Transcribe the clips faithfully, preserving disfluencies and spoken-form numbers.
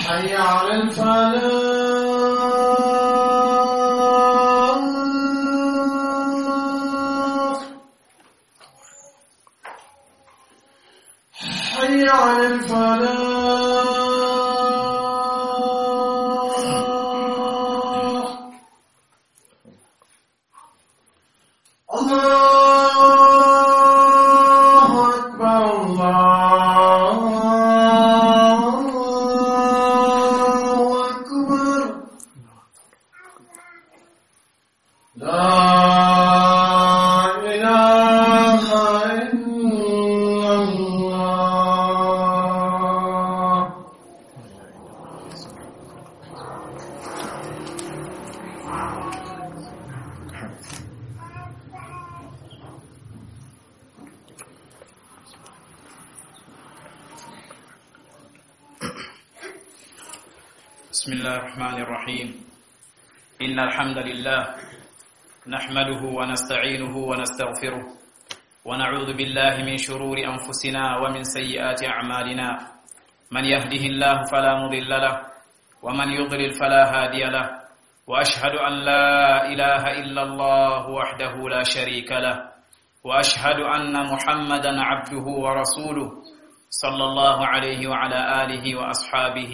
حي على الفلاح حي على الفلاح بسم الله الرحمن الرحيم إن الحمد لله نحمده ونستعينه ونستغفره ونعوذ بالله من شرور أنفسنا ومن سيئات أعمالنا من يهده الله فلا مضل له ومن يضلل فلا هادي له وأشهد أن لا إله إلا الله وحده لا شريك له وأشهد أن محمدا عبده ورسوله صلى الله عليه وعلى آله وأصحابه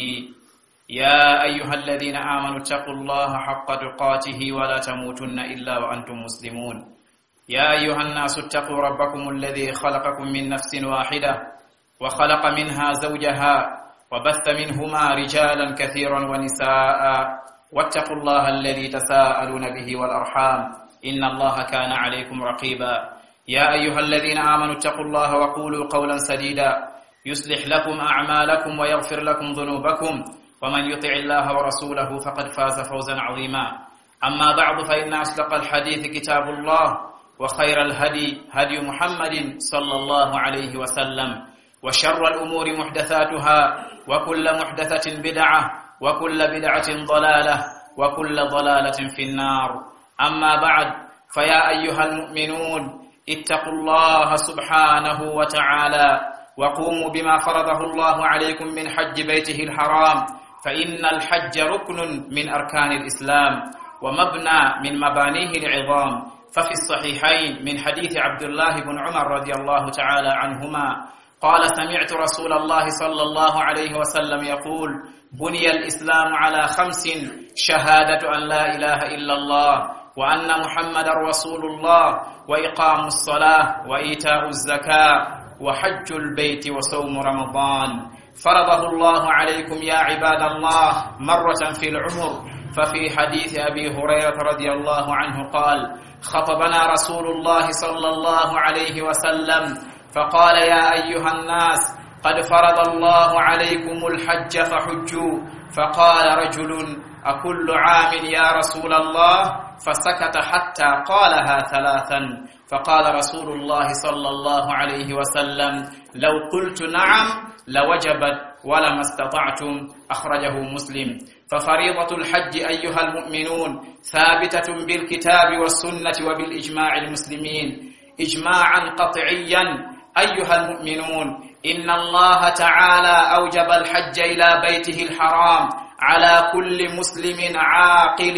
يا أيها الذين آمنوا اتقوا الله حق تقاته ولا تموتن إلا وأنتم مسلمون يا أيها الناس اتقوا ربكم الذي خلقكم من نفس واحدة وخلق منها زوجها وبث منهما رجالا كثيرا ونساء واتقوا الله الذي تساءلون به والأرحام إن الله كان عليكم رقيبا يا أيها الذين آمنوا اتقوا الله وقولوا قولا سديدا يصلح لكم أعمالكم ويغفر لكم ذنوبكم ومن يطع الله ورسوله فقد فاز فوزا عظيما أما بعد فإن أصدق الحديث كتاب الله وخير الهدي هدي محمد صلى الله عليه وسلم وشر الأمور محدثاتها وكل محدثة بدعة وكل بدعة ضلالة وكل ضلالة في النار أما بعد فيا أيها المؤمنون اتقوا الله سبحانه وتعالى وقوموا بما فرضه الله عليكم من حج بيته الحرام فإن الحج ركن من أركان الإسلام ومبنى من مبانيه العظام ففي الصحيحين من حديث عبد الله بن عمر رضي الله تعالى عنهما قال سمعت رسول الله صلى الله عليه وسلم يقول بني الإسلام على خمس شهادة أن لا إله إلا الله وأن محمد رسول الله وإقام الصلاة وإيتاء الزكاة وحج البيت وصوم رمضان فرضه الله عليكم يا عباد الله مرة في العمر ففي حديث أبي هريرة رضي الله عنه قال خطبنا رسول الله صلى الله عليه وسلم فقال يا أيها الناس قد فرض الله عليكم الحج فحجوا فقال رجل أكل عام يا رسول الله فسكت حتى قالها ثلاثا فقال رسول الله صلى الله عليه وسلم لو قلت نعم لوجبت ولما استطعتم أخرجه مسلم ففريضة الحج أيها المؤمنون ثابتة بالكتاب والسنة وبالإجماع المسلمين إجماعا قطعيا أيها المؤمنون إن الله تعالى أوجب الحج إلى بيته الحرام على كل مسلم عاقل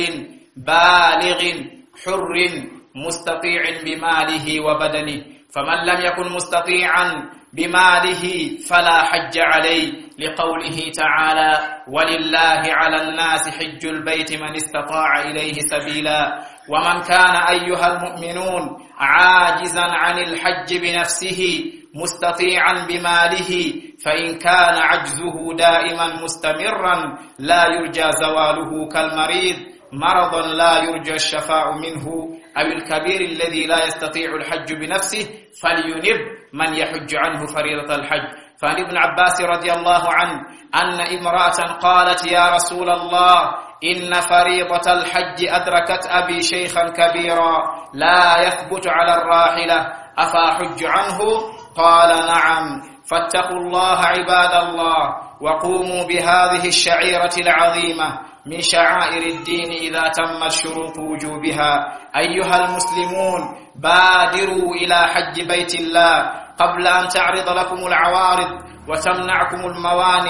بالغ حر مستطيع بماله وبدنه فمن لم يكن مستطيعا بماله فلا حج عليه لقوله تعالى ولله على الناس حج البيت من استطاع إليه سبيلا ومن كان أيها المؤمنون عاجزا عن الحج بنفسه مستطيعا بماله فإن كان عجزه دائما مستمرا لا يرجى زواله كالمريض مرضا لا يرجى الشفاء منه أو الكبير الذي لا يستطيع الحج بنفسه فلينب من يحج عنه فريضة الحج فعن ابن عباس رضي الله عنه أن امرأة قالت يا رسول الله إن فريضة الحج أدركت أبي شيخا كبيرا لا يثبت على الراحلة أفأحج عنه قال نعم فاتقوا الله عباد الله وقوموا بهذه الشعيرة العظيمة من شعائر الدين إذا تمت شروط وجوبها أيها المسلمون بادروا إلى حج بيت الله قبل أن تعرض لكم العوارض وتمنعكم الموانع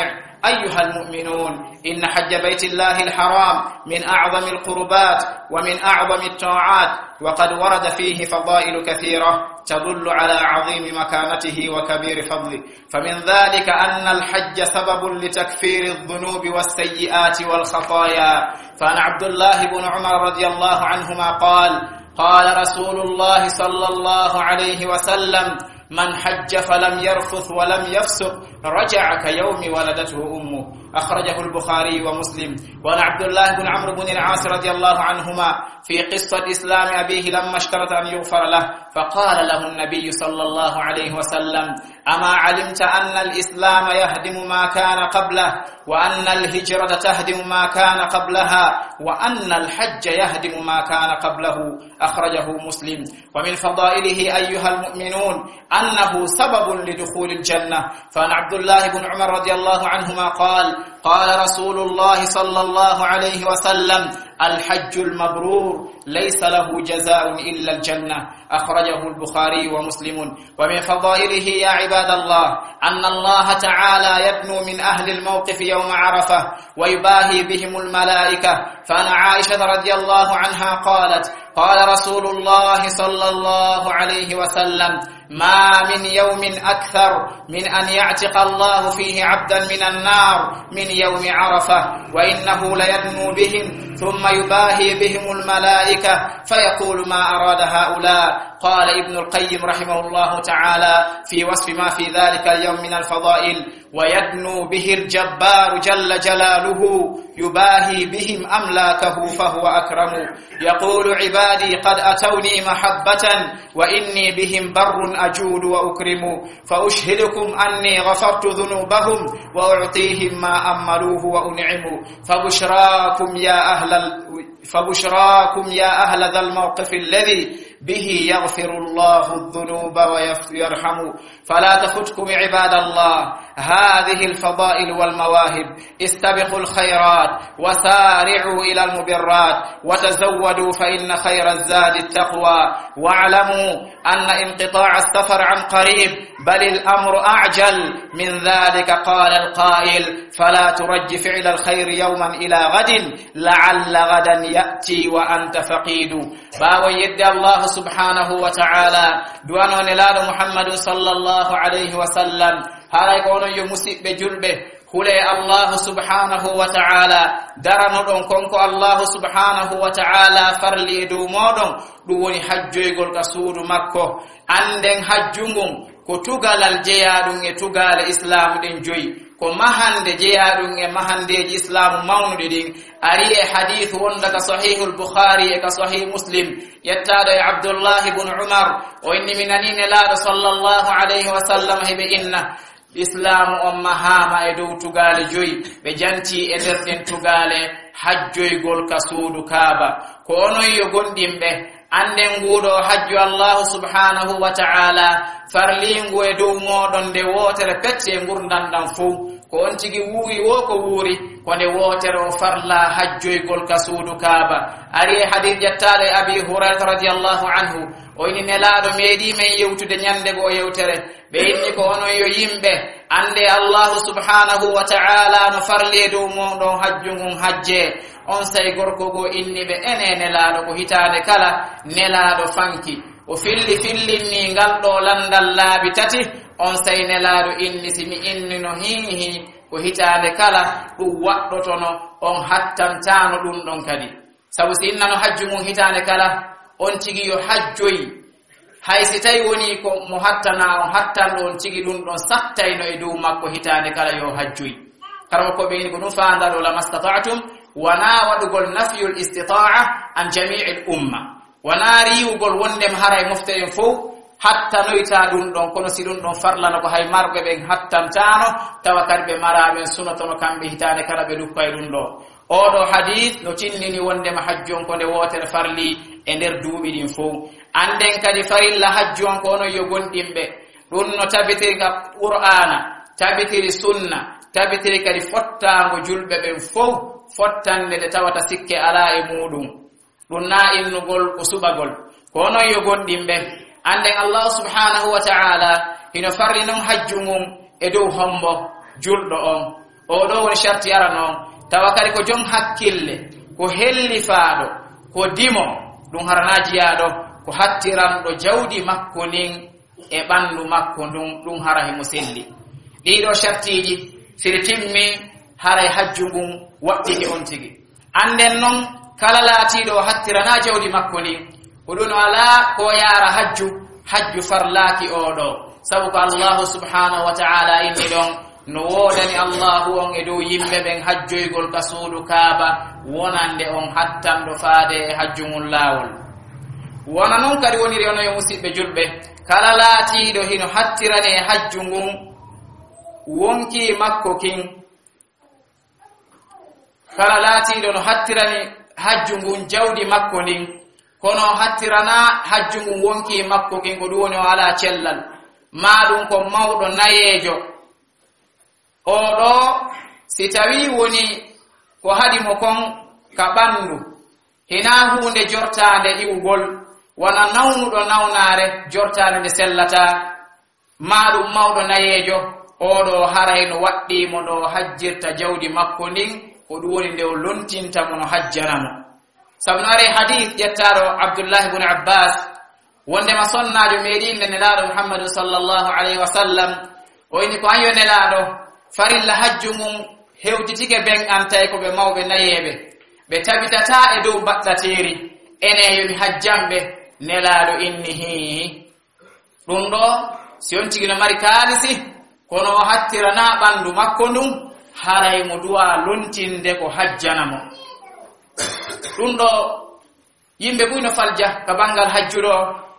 أيها المؤمنون إن حج بيت الله الحرام من أعظم القربات ومن أعظم الطاعات وقد ورد فيه فضائل كثيرة تدل على عظيم مكانته وكبير فضله فمن ذلك أن الحج سبب لتكفير الذنوب والسيئات والخطايا فعن عبد الله بن عمر رضي الله عنهما قال قال رسول الله صلى الله عليه وسلم من حج فلم يرفث ولم يفسق رجع كيوم ولدته أمه أخرجه البخاري ومسلم. وعن عبد الله بن عمرو بن العاص رضي الله عنهما في قصة إسلام أبيه لما اشترط أن يغفر له فقال له النبي صلى الله عليه وسلم أما علمت أن الإسلام يهدم ما كان قبله وأن الهجرة تهدم ما كان قبلها وأن الحج يهدم ما كان قبله أخرجه مسلم. ومن فضائله أيها المؤمنون أنه سبب لدخول الجنة فعن عبد الله بن عمر رضي الله عنهما قال قال رسول الله صلى الله عليه وسلم الحج المبرور ليس له جزاء إلا الجنة أخرجه البخاري ومسلم. ومن فضائله يا عباد الله أن الله تعالى يدنو من أهل الموقف يوم عرفة ويباهي بهم الملائكة فأن عائشة رضي الله عنها قالت قال رسول الله صلى الله عليه وسلم ما من يوم أكثر من أن يعتق الله فيه عبدا من النار من يوم عرفة وإنه ليدنو بهم ثم يباهي بهم الملائكة فيقول ما أراد هؤلاء. قال ابن القيم رحمه الله تعالى في وصف ما في ذلك اليوم من الفضائل ويدنو به الجبار جل جلاله يباهي بهم أملاكه فهو أكرم يقول عبادي قد أتوني محبة وإني بهم بر أجود وأكرم فأشهدكم أني غفرت ذنوبهم وأعطيهم ما أملوه وأنعموا فبشراكم يا أهل ال... فبشراكم يا أهل ذا الموقف الذي به يغفر الله الذنوب ويرحم فلا تفوتكم عباد الله هذه الفضائل والمواهب استبقوا الخيرات وسارعوا إلى المبرات وتزودوا فإن خير الزاد التقوى واعلموا أن انقطاع السفر عن قريب بل الأمر أعجل من ذلك قال القائل فلا ترج فعل الخير يوما إلى غد لعل غدا يأتي وأنت فقيد باوي يد الله سبحانه وتعالى دوانو نلال محمد صلى الله عليه وسلم هاي كونو يمسيب بجلبه hule Allah subhanahu wa ta'ala darano don konko Allah subhanahu wa ta'ala farli do modon dum woni hajjoygol ka suudu makko anden hajjungum ko tugalal jeyadum e tugal islam den joyi ko mahande jeyadum e mahandeji islam mawnude din ari e hadith wonda ka sahihul bukhari e ka sahih muslim yattado e abdullah ibn umar o inni minanine la sallallahu alayhi wa sallam hebe inna islam on mahama e dow tugale joyi be janti e derden tugale hajjoygol ka suudu kaaba ko onon yo gondimbe anden ngudo hajju Allah subhanahu wa ta'ala farlingu e dow modon de wotere pecce ngurdandam fu ko on tigi wuuri wo ko wuuri ko de wotere o farla hajjoygol ka suudu kaaba ari hadith jattale abi hurairah radiyallahu anhu o ini nelaado meedi men yewtude nyande go yewtere be inni ko onon yo yimbe ande Allah subhanahu wa ta'ala no farli dow modon hajjungum hajje on say gorko go inni be ene nelaado ko hitande kala nelaado fanki o filli fillinni ngal do landal laabi tati on say nelaado inni simi inni no hihi ko hitande kala dum waddotono on hattantano dum don kadi sabu sinna no hajjumum hitande kala on tigi yo hajjoyi haysi tay woni ko mo hattana on hattan don tigi dum don sattayno e dow makko hitande kala yo hajjoyi karo ko be ni ko dum faandalo la mastata'tum wana wadugol nafyul istita'a an jami'il umma wana riwugol wondem haray moftere fo hatta noita dum don kono si dum don farlana ko hay marbe ben hattantano tawakal be marabe sunatono kambe hitane kala be duppay dum do odo hadith no tinnini wondem hajjon ko de wotere farli e der duubi din fo anden kadi farilla hajjon ko no yo gondimbe dum no tabitiri ka qur'ana tabitiri sunna tabitiri kadi fottango julbe ben fo fottande de tawata sikke ala e mudum dum na innugol ko subagol ko no yo gondimbe ande Allah subhanahu wa ta'ala ino farli non hajjumum e dow hombo juldo on o do woni sharti ara non tawakali ko jom hakkille ko hellifaado ko dimo dum haranaji yaado ko hattiran do jawdi makko nin e bandu makko dum dum harahi muselli dido shartiji siri timmi haray hajju gum waddini on tigi anden non kala laatido hattirana jawdi makko ni odun ala ko yara hajju hajju farlaki odo sabu ko Allah subhanahu wa ta'ala inni don no wodani Allah on e do yimbe ben hajjoygol kasudu kaaba wonande on hattando faade hajjumul lawol wona non kadi woni rewno yo musibbe julbe kala laatido hino hattirane hajjungum wonki makko kin kala laatido no hattirani hajjungun jawdi makko nin kono hattirana hajjungun wonki makko kin ko duwoni ala cellal maadum ko mawdo nayejo odo si tawi woni ko hadi mo kon ka bandu hina hunde jortaande iwugol wana nawnudo nawnare jortaande de sellata maadum mawdo nayejo odo harayno waddi mo do hajjirta jawdi makko nin ko duwoni nde o lontinta mo no hajjanamo sabnare hadith jettaro Abdullah ibn Abbas wonde ma sonnaajo meedinde nelaado Muhammad sallallahu alaihi wasallam o ini ko ayo nelaado farilla hajju mum hewtitike ben antay ko be mawbe nayebe be tabitata e dow baddateri ene yomi hajjambe nelaado innihi dum do si on tigina mari kalisi kono hattirana bandu makko ndum haray mo duwa lontinde ko hajjanamo dum do yimbe buyno falja ka bangal hajjudo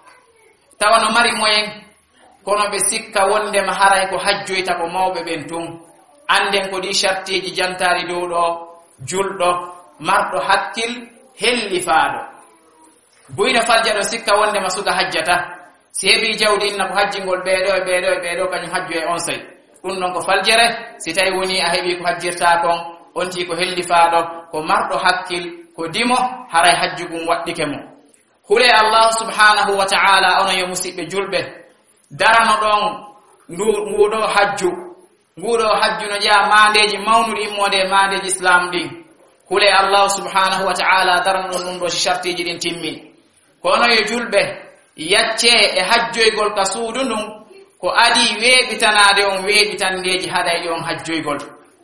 tawano mari moyen kono be sikka wonde ma haray ko hajjoyta ko mawbe ben tum anden ko di shartiji jantari dow do juldo mardo hakkil hellifaado buyno falja do sikka wonde ma suga hajjata sebi jawdi inna ko hajjingol beedo e beedo e beedo kany hajju e on say dum non ko faljere si tay woni a hebi ko hajjirta kon onti ko hellifaado ko mardo hakkil ko dimo haray hajjugum waddike mo hule Allah subhanahu wa ta'ala ona yo musibbe julbe darano don ngudo hajju ngudo hajju no ja mandeji mawnuri immode mandeji islam din hule Allah subhanahu wa ta'ala darano don do shartiji din timmi kono yo julbe yacce e hajjoygol ka suudu ndum ko adi weebitanade on weebitandeji hadayde on hajjoygol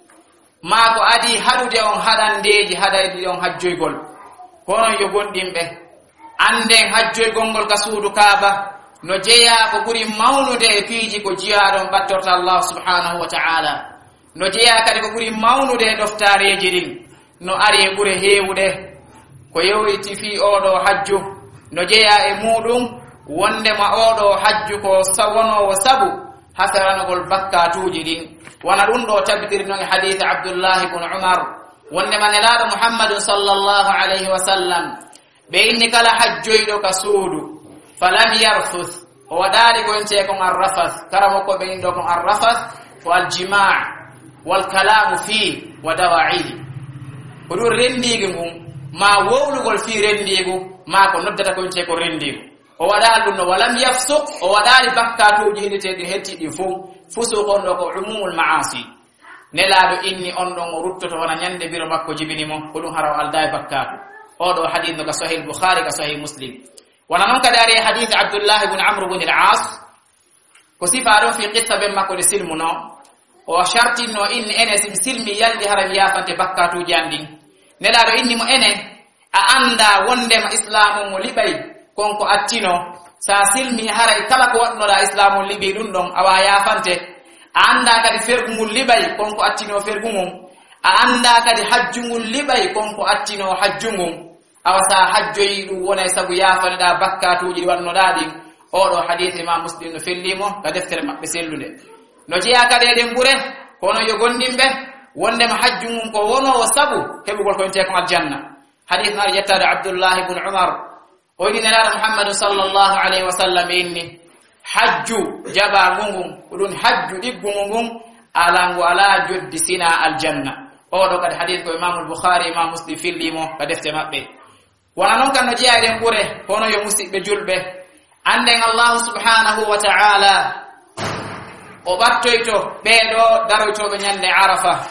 ma ko adi hadude on hadandeji hadayde on hajjoygol kono yo gondimbe anden hajjoygol ngol ka suudu kaaba no jeya ko buri mawnude e piiji ko jiyaadon battorta Allah subhanahu wa ta'ala no jeya kadi ko buri mawnude e doftareji din no ari e bure heewude ko yowiti fi odo hajju no jeya e mudum wonde ma odo hajju ko sawono wo sabu hasaranogol bakkatuji din wana dum do tabbitir no hadith Abdullah ibn Umar wonde ma nelaado Muhammad sallallahu alaihi wasallam be inni kala hajjoydo ka suudu falam yarfuth o wadali gonte ko arrafas karamo ko be indo ko arrafas wal jima' wal kalam fi wa dawa'ihi ko do rendigi mum ma wowlugol fi rendigu ma ko noddata gonte ko rendigu o wadal dum no walam yafsuq o wadali bakkatuji hidete hetti di fu fusuq on do ko umumul maasi nelaado inni on don o ruttoto wana nyande biro makko jibinimo ko dum haraw alday bakkatu o do hadith no ka sahih bukhari ka sahih muslim wana non kadari hadith Abdullah ibn Amr ibn al-As ko sifaro fi qissa be makko de silmuno o sharti no inni ene silmi yaldi haram yafante bakkatu jandi nelaado inni mo ene a anda wonde ma islamu mo libay konko attino sa silmi haray kala ko wadno la islamu libi dum don awa yafante a anda kadi fergumul libay konko attino fergumum a anda kadi hajjungul libay konko attino hajjungum awa sa hajjoyi dum wona sabu yafane da bakkatuji wadno dadi o do hadith Imam Muslim no fellimo ga deftere mabbe sellude no jiya kadi den bure kono yo gondimbe wonde ma hajjungum ko wono sabu hebugol ko ente ko aljanna hadith na yettada Abdullah ibn Umar o di nelaado Muhammad sallallahu alaihi wasallam inni hajju jaba ngum dun hajju diggu ngum ala wala joddi sina aljanna o do kadi hadith ko Imam al-Bukhari Imam Muslim fillimo ka defte mabbe wana non kan no jeyaden bure hono yo musibbe julbe anden Allah subhanahu wa ta'ala o battoyto beedo daroyto be nyande arafa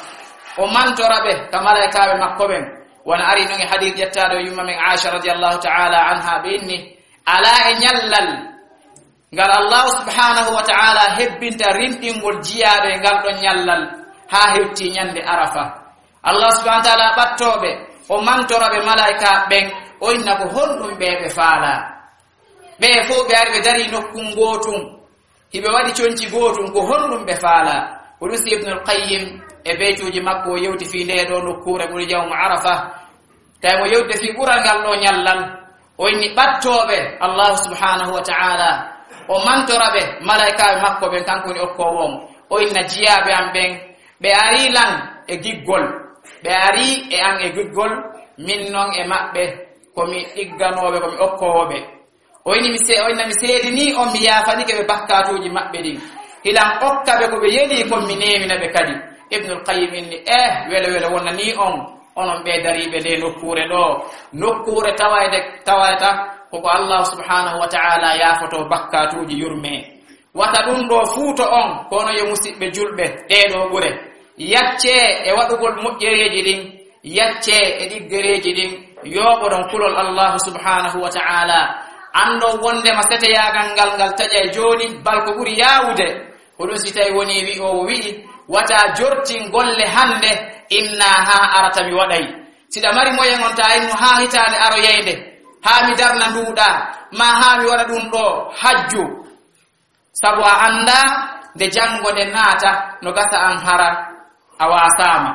o mantorabe ka malaikabe makko ben wona ari no hadith jettado yumma min Aisha radiyallahu ta'ala anha binni ala e nyallal ngal Allah subhanahu wa ta'ala hebbinta rindingol jiyabe ngal don nyallal ha hewti nyande arafa Allah subhanahu wa ta'ala battobe o mantorabe malaika ben o inna ko hondum bebe faala be fo be arbe dari nokkum gotum hibe wadi cionci gotum ko hondum be faala ulusi ibn al-qayyim e beetuji makko yewti fi nde do nokkure buri jawmu arafa tay mo yewde fi burangal no nyallal o inni battobe Allah subhanahu wa ta'ala o mantorabe malaika makko ben kankoni okko won o inna jiyabe am ben be ari lan e giggol be ari e an e giggol min non e mabbe komi igganobe komi okkobe o inni mi se o inna mi seedini on mi yafani ke be bakkatuji mabbe din hilam okkabe ko be yeli ko mi nemina be kadi ibn al-qayyim inni eh wele wele wonna ni on onon be daribe de nokkure do nokkure tawayde tawayta ko ko Allah subhanahu wa ta'ala ya foto bakkatuji yurme wata dum do fuuto on kono yo musibbe julbe de do gure yacce e wadugol mujjereji din yacce e diggereji din yobo don kulol Allah subhanahu wa ta'ala ando wonde ma sete yagal ngal ngal taje joni balko buri yawude hodo sitay woni wi o wi wata jortin golle hande inna ha arata mi wadai sida mari moyen on ta inno ha hitande aro yeyde ha mi darna nduuda ma ha mi wada dum do hajju sabu anda de jango de nata no gasa an hara awasama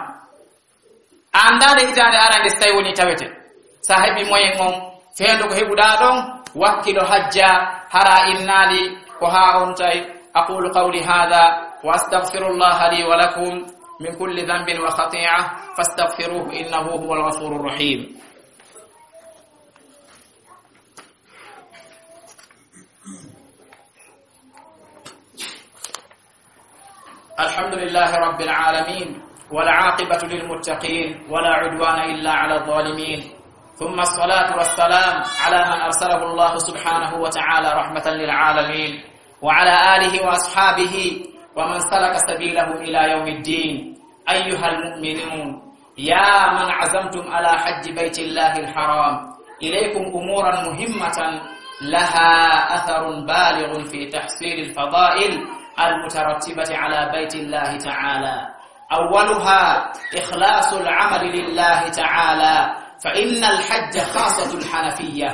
anda de hitande arande stay woni tawete sahibi moyen on fendo ko hebuda don wakkilo hajja hara innali ko ha on tay aqulu qawli hadha wa astaghfirullah li wa lakum min kulli dhanbin wa khati'ah fastaghfiruhu innahu huwal ghafurur rahim alhamdulillahi rabbil alamin wal 'aqibatu lil muttaqin wala 'udwana illa 'alal zalimin ثم الصلاة والسلام على من أرسله الله سبحانه وتعالى رحمة للعالمين وعلى آله وأصحابه ومن سلك سبيله إلى يوم الدين أيها المؤمنون يا من عزمتم على حج بيت الله الحرام إليكم أمورا مهمة لها أثر بالغ في تحصيل الفضائل المترتبة على بيت الله تعالى أولها إخلاص العمل لله تعالى فإن الحج خاصة الحنفية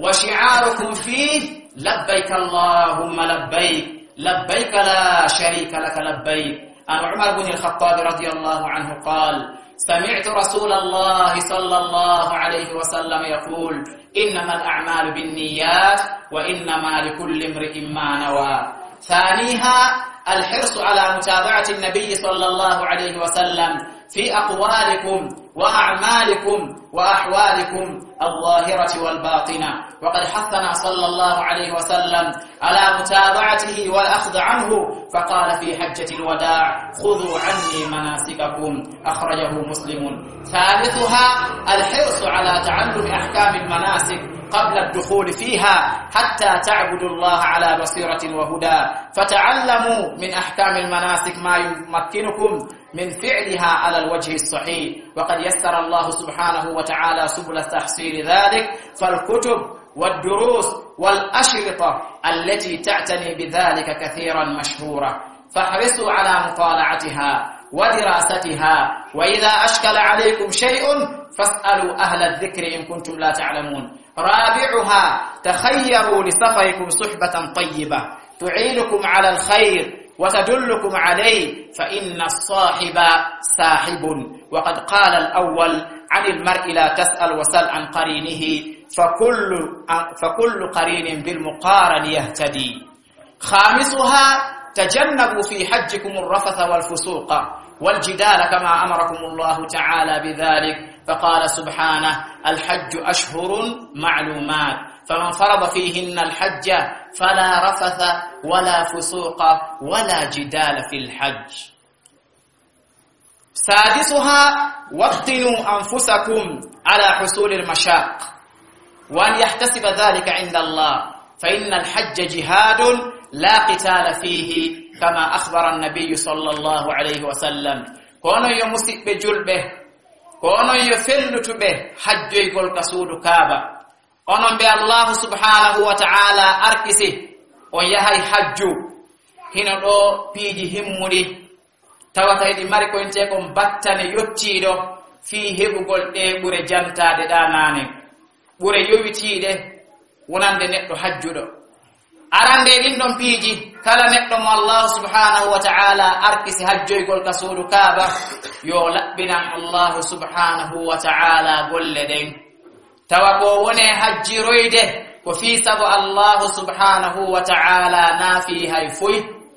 وشعاركم فيه لبيك اللهم لبيك لبيك لا شريك لك لبيك. عن عمر بن الخطاب رضي الله عنه قال سمعت رسول الله صلى الله عليه وسلم يقول إنما الأعمال بالنيات وإنما لكل امرئ ما نوى. ثانيها الحرص على متابعة النبي صلى الله عليه وسلم في أقوالكم وأعمالكم وأحوالكم الظاهرة والباطنة وقد حثنا صلى الله عليه وسلم على متابعته والأخذ عنه فقال في حجة الوداع خذوا عني مناسككم أخرجه مسلم. ثالثها الحرص على تعلم أحكام المناسك قبل الدخول فيها حتى تعبدوا الله على بصيرة وهدى فتعلموا من أحكام المناسك ما يمكنكم من فعلها على الوجه الصحيح وقد يسر الله سبحانه وتعالى سبل تحصيل ذلك فالكتب والدروس والأشرطة التي تعتني بذلك كثيرا مشهورة فاحرصوا على مطالعتها ودراستها وإذا أشكل عليكم شيء فاسألوا أهل الذكر إن كنتم لا تعلمون. رابعها تخيروا لسفركم صحبة طيبة تعينكم على الخير وتدلكم عليه فإن الصاحب ساحب وقد قال الأول عن المرء لا تسأل وسل عن قرينه فكل, فكل قرين بالمقارن يهتدي. خامسها تجنبوا في حجكم الرفث والفسوق والجدال كما أمركم الله تعالى بذلك فقال سبحانه الحج أشهر معلومات فمن فرض فيهن الحج فلا رفث ولا فسوق ولا جدال في الحج. سادسها وطنوا أنفسكم على حصول المشاق وأن يحتسب ذلك عند الله فإن الحج جهاد لا قتال فيه كما أخبر النبي صلى الله عليه وسلم kono yo musibbe julbe kono yo fellutube hajjoygol ka suudu kaaba onon be Allah subhanahu wa ta'ala arkisi on yahay hajju hino do piiji himmudi tawata idi mari ko ente ko battane yottido fi hebugol de bure jantade danane bure yowitiide wonande neddo hajjudo arande din don piiji kala neddo mo Allah subhanahu wa ta'ala arkisi hajjoygol ka suudu kaaba yo labbinan Allah subhanahu wa ta'ala golle den tawa ko wone hajjiroyde ko fi sabu Allah subhanahu wa ta'ala nafi hay fuy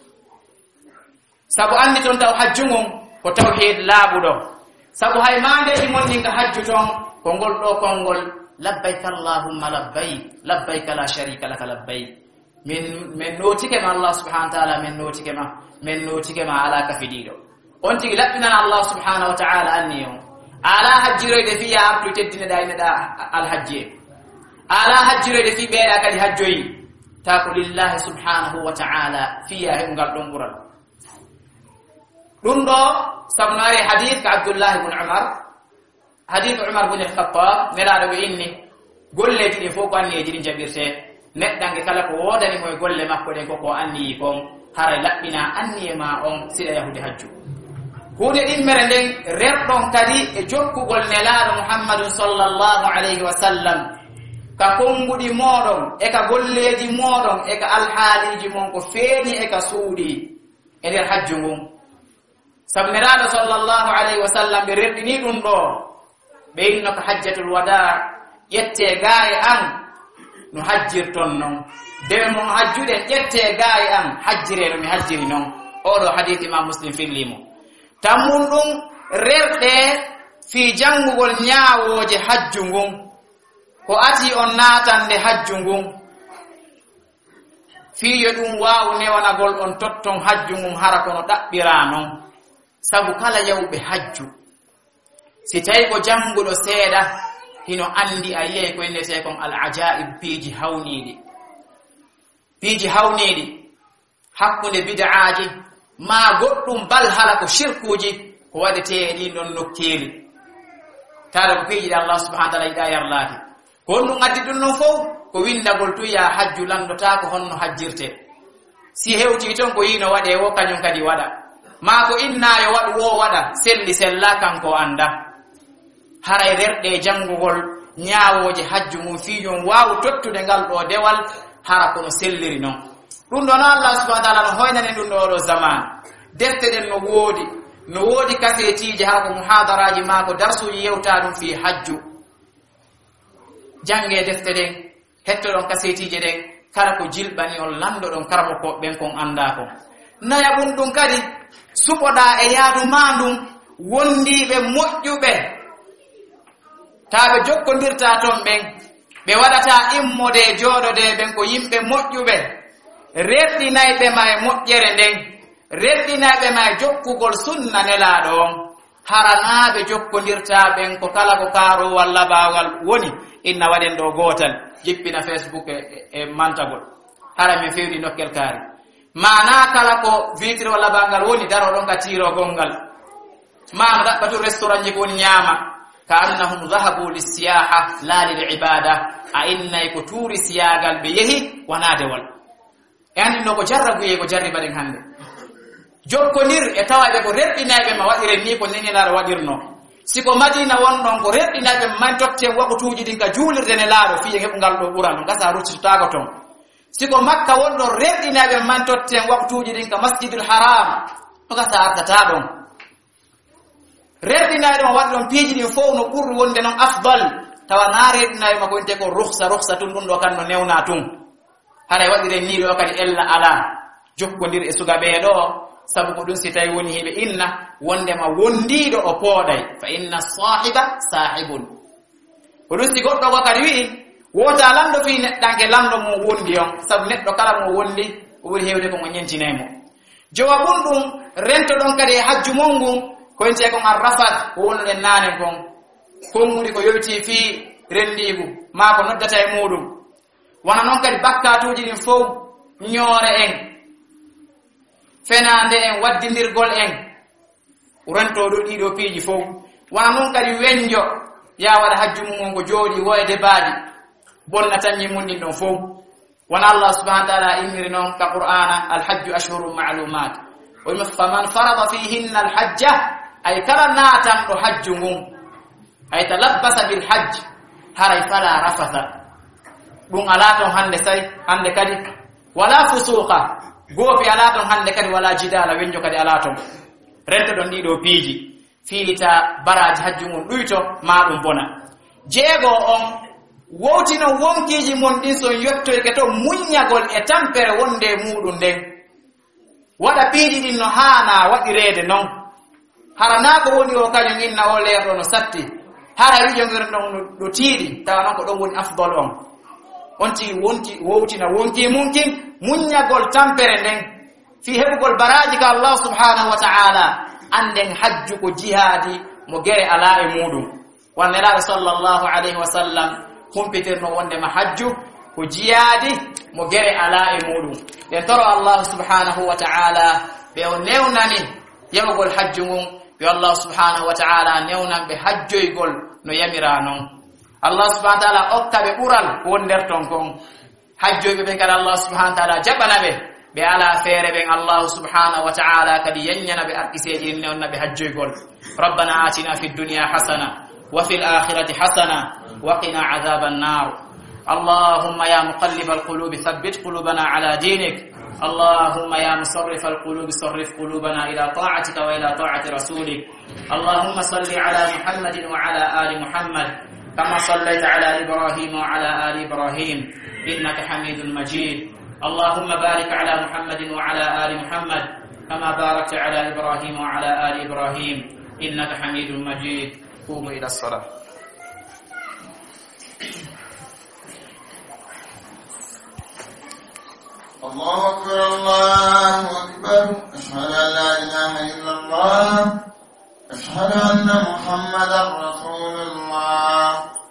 sabu andi ton taw hajjumum ko tawhid laabudo sabu hay mande di monni ka hajju ton ko ngol do kongol labbaik allahumma labbaik labbaik la sharika lak labbaik min men notike ma Allah subhanahu wa ta'ala men notike ma men notike ma ala ka fidido on tigi labbina Allah subhanahu wa ta'ala anniyo ala hajjiroyde fi ya abdu teddine da ina da al hajji ala hajjiroyde fi beeda kadi hajjoyi ta ko lillahi subhanahu wa ta'ala fi ya ngal don bural dum do sabnari hadith ka Abdullah ibn Umar hadith Umar ibn al-Khattab nelaado be inni golle di fo ko anni jiri jabirte neddange kala ko wodani moy golle makko den ko ko anni ko haray labbina anni ma on sida yahudi hajju hude din mere den reddon kadi e jokkugol nelaado Muhammadun sallallahu alaihi wasallam ka kongudi modon e ka golleji modon e ka alhaaliji mon ko feeni e ka suudi e der hajju mum sabneraado sallallahu alaihi wasallam be reddini dum do be inno ka hajjatul wada yette gaay an no hajjirton non de mo hajjude yette gaay an hajjire no mi hajjiri non o do hadith imam muslim filimo tammun dum rerde fi jangugol nyaawoje hajjungum ko ati on natande hajjungum fi yedum waaw ne wanagol on totton hajjungum hara kono dabbira non sabu kala yawbe hajju si tawi ko jangudo seeda hino andi ayi ko indete kon al ajaib piji hawnidi piji hawnidi hakkunde bid'aaji ma goddum bal hala ko shirkuji ko wadete ni non nokkeli tara ko piji Allah subhanahu wa ta'ala ida yarlati ko ndum addi dun non fo ko windagol tu ya hajju landota ko honno hajjirte si hewti ton ko yino wade wo kanyum kadi wada ma ko inna yo wadu wo wada selli sella kanko anda haray rerde jangugol nyaawoje hajju mum fiyon waawu tottude ngal do dewal hara kono selliri non dum don Allah subhanahu wa ta'ala no hoynane dum do zaman defte den no wodi no wodi kasetiji hara ko muhadaraji ma ko darsu yewta dum fi hajju jange defte den hetto don kasetiji den kala ko jilbani on lando don karamo ko ben kon anda ko naya bun dum kadi supoda e yaadu mandum wondibe mojjube taabe jokkondirta ton ben be wadata immode joodode ben ko yimbe mojjube reddinaybe may mojjere den reddinaybe may jokkugol sunna nelaado haranaabe jokkondirta ben ko kala ko karo walla baawal woni inna waden do gotal jippina Facebook e, e mantagol hara mi fewni nokkel kaari mana kala ko vitre wala bangal woni daro don ka tiro gongal mana da batu restaurant ji ko nyama ka annahum dhahabu lisiyaha la lil ibada a inna ko turi siyagal be yehi wanade wal yani no ko jarrabu ye ko jarriba den hande jokkonir e tawabe ko reddinaabe ma wadire ni ko neni laaro wadirno siko madina wonnon ko reddinaabe man totte wakutuji din ka julirde ne laaro fiye hebungal do buran ngasa ruttita ko ton siko makka wonno reddinaabe man totte waktuji din ka masjidul haram to gasa artata don reddinaabe ma wadon piiji din fo no burru wonde non afdal tawa na reddinaabe ma ko inte ko rukhsa rukhsa tun dun do kan no newna tun hare wadire ni do kadi ella ala jokkondir e sugabe do sabu ko dun sitay woni hebe inna wonde ma wondido o poday fa inna sahiba sahibun ko dun si goddo ko kadi wi wota lando fi neddanke lando mo wondi on sabu neddo kala mo wondi o wuri hewde ko mo nyentinemo jawabun dum rento don kadi hajju mongu ko ente ko arrafat ko wonde nane kon ko muri ko yowti fi rendigu ma ko noddata e mudum wana non kadi bakkatuji din fo nyoore en fenande en waddindirgol en rento do dido piiji fof wana non kadi wenjo ya wala hajju mum ngo jodi woyde baadi bonna tanni mun din don fof wana Allah subhanahu wa ta'ala imri non ka qur'ana al hajju ashhurun ma'lumat wa faman farada fihinna al hajja ay kala natam do hajju mum ay talabbasa bil hajj haray fala rafatha dum alaton hande sai hande kadi wala fusuqa gofi alaton hande kadi wala jidala wenjo kadi alaton rento don dido piiji fiita baraji hajju mun duyto ma dum bona jeego on wowtino wonkiji mon din so yottoyke to munyagol e tampere wonde mudum den wada piiji din no hana wadirede non harana ko woni o kanyo inna o leerdo no satti hara wijo ngir non do tiidi tawa non ko don woni afdal on onti wonti wowtina wonki mumkin munyagol tampere den fi hebugol baraji ka Allah subhanahu wa ta'ala anden hajju ko jihadi mo gere ala e mudum wanne la sallallahu alaihi wasallam kumpitirno wonde ma hajju ko jihadi mo gere ala e mudum den toro Allah subhanahu wa ta'ala be o newnani yamugol hajju mum be Allah subhanahu wa ta'ala newnan be hajjoygol no yamira non Allah subhanahu wa ta'ala okkabe bural wonder ton kon hajjoybe be kala Allah subhanahu wa ta'ala jabana be be ala fere ben Allah subhanahu wa ta'ala kadi yanyana be arkiseji ne onna be hajjoygol rabbana atina fid dunya hasana wa fil akhirati hasana wa qina adhaban nar allahumma ya muqallibal qulubi thabbit qulubana ala dinik allahumma ya musarrifal qulubi sarrif qulubana ila ta'atika wa ila ta'ati rasulik allahumma salli ala muhammadin wa ala ali muhammad kama sallaita ala ibrahim wa ala ali ibrahim innaka hamidul majid اللهم بارك على محمد وعلى آل محمد كما باركت على إبراهيم وعلى آل إبراهيم إنك حميد مجيد قوموا إلى الصلاة الله أكبر الله أكبر أشهد أن لا إله إلا الله أشهد أن محمدا رسول الله